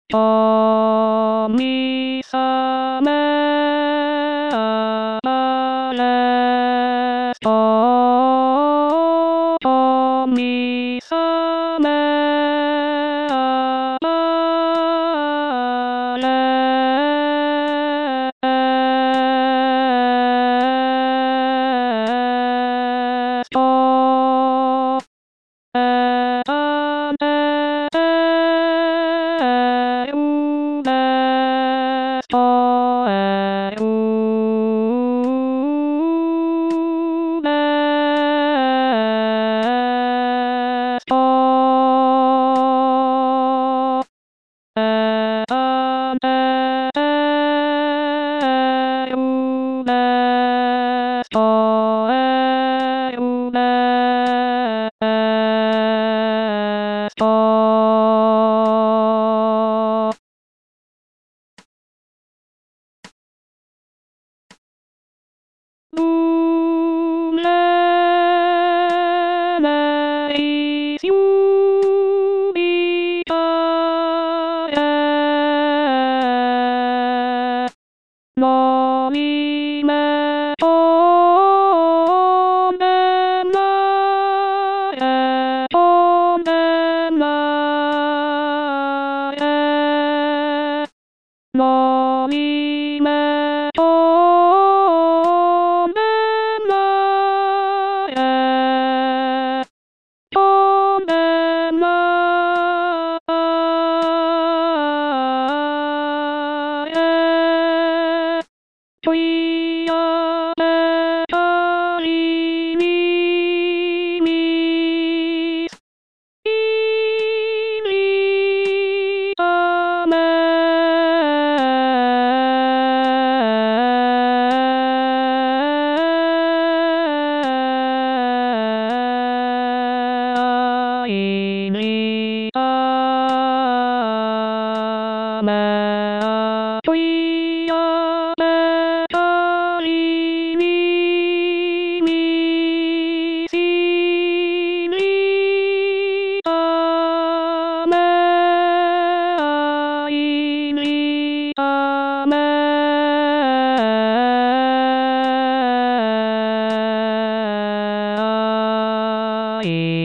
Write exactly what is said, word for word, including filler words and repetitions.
神様あれと神様あれとのりめとめなえとめなえのりめとめなえとめなえといやめたりみみすいりあめあいりあめあといやめたりみみしりあめあいりあめあい